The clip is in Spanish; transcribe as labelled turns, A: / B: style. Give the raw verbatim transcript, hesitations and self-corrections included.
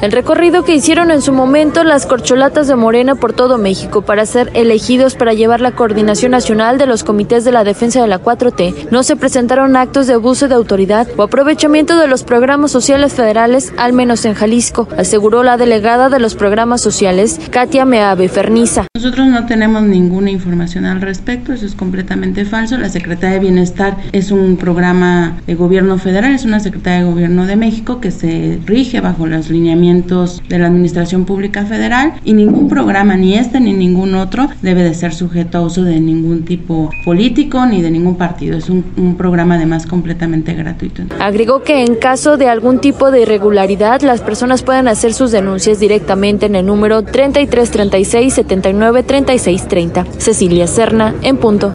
A: El recorrido que hicieron en su momento las corcholatas de Morena por todo México para ser elegidos para llevar la coordinación nacional de los comités de la defensa de la cuatro T, no se presentaron actos de abuso de autoridad o aprovechamiento de los programas sociales federales, al menos en Jalisco, aseguró la delegada de los programas sociales, Katia Meave Ferniza.
B: Nosotros no tenemos ninguna información al respecto, eso es completamente falso. La Secretaría de Bienestar es un programa de gobierno federal, es una Secretaría de Gobierno de México que se rige bajo los lineamientos de la Administración Pública Federal y ningún programa, ni este ni ningún otro, debe de ser sujeto a uso de ningún tipo político ni de ningún partido. Es un, un programa además completamente gratuito.
A: Agregó que en caso de algún tipo de irregularidad, las personas pueden hacer sus denuncias directamente en el número treinta y tres treinta y seis setenta y nueve treinta y seis treinta. Cecilia Serna, en punto.